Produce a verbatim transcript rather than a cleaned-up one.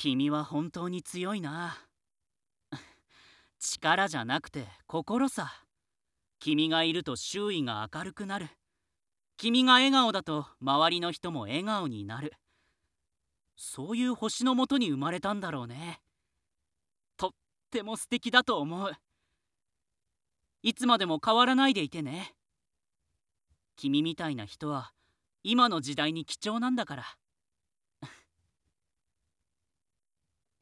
君は本当に強いな。力じゃなくて心さ。君がいると周囲が明るくなる。君が笑顔だと周りの人も笑顔になる。そういう星のもとに生まれたんだろうね。とっても素敵だと思う。いつまでも変わらないでいてね。君みたいな人は今の時代に貴重なんだから。